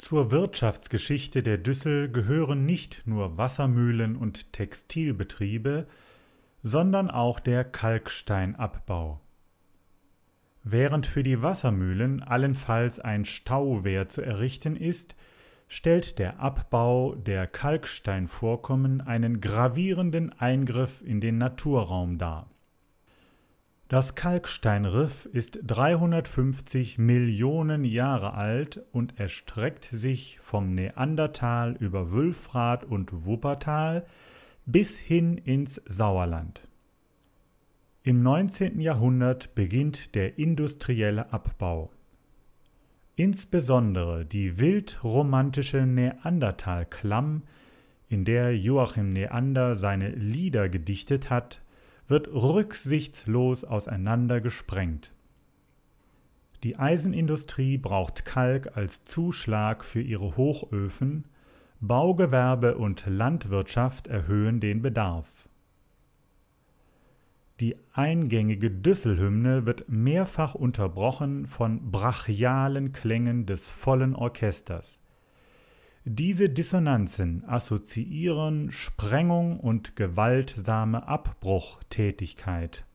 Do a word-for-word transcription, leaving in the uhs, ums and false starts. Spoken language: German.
Zur Wirtschaftsgeschichte der Düssel gehören nicht nur Wassermühlen und Textilbetriebe, sondern auch der Kalksteinabbau. Während für die Wassermühlen allenfalls ein Stauwehr zu errichten ist, stellt der Abbau der Kalksteinvorkommen einen gravierenden Eingriff in den Naturraum dar. Das Kalksteinriff ist dreihundertfünfzig Millionen Jahre alt und erstreckt sich vom Neandertal über Wülfrath und Wuppertal bis hin ins Sauerland. Im neunzehnten Jahrhundert beginnt der industrielle Abbau. Insbesondere die wildromantische Neandertal-Klamm, in der Joachim Neander seine Lieder gedichtet hat, wird rücksichtslos auseinander gesprengt. Die Eisenindustrie braucht Kalk als Zuschlag für ihre Hochöfen, Baugewerbe und Landwirtschaft erhöhen den Bedarf. Die eingängige Düsselhymne wird mehrfach unterbrochen von brachialen Klängen des vollen Orchesters. Diese Dissonanzen assoziieren Sprengung und gewaltsame Abbruchtätigkeit.